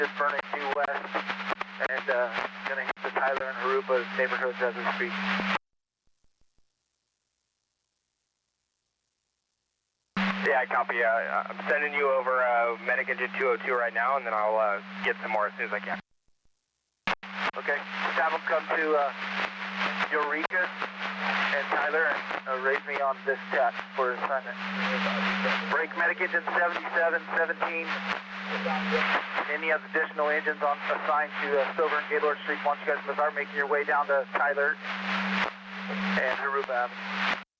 just burning due west, and gonna hit the Tyler and Harupa neighborhoods as we speak. Yeah, copy. I'm sending you over medic engine 202 right now, and then I'll get some more as soon as I can. Okay, just have them come to Eureka and Tyler and raise me on this tap for assignment. Break medic engine 77, 17. Any additional engines assigned to Silver and Gaylord Street once you guys start making your way down to Tyler and Harupa Avenue.